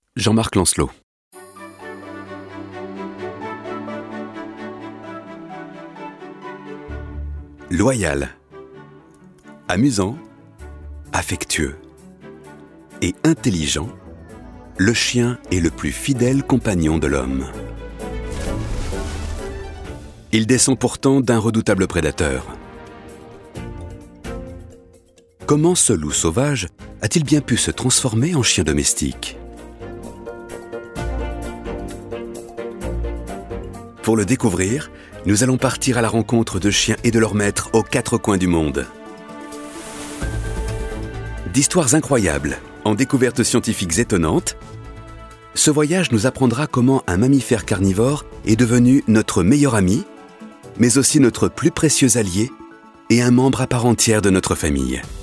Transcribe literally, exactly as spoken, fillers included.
Jean-Marc Lancelot. Loyal, amusant, affectueux et intelligent, le chien est le plus fidèle compagnon de l'homme. Il descend pourtant d'un redoutable prédateur. Comment ce loup sauvage a-t-il bien pu se transformer en chien domestique ? Pour le découvrir, nous allons partir à la rencontre de chiens et de leurs maîtres aux quatre coins du monde. D'histoires incroyables, en découvertes scientifiques étonnantes, ce voyage nous apprendra comment un mammifère carnivore est devenu notre meilleur ami, mais aussi notre plus précieux allié et un membre à part entière de notre famille.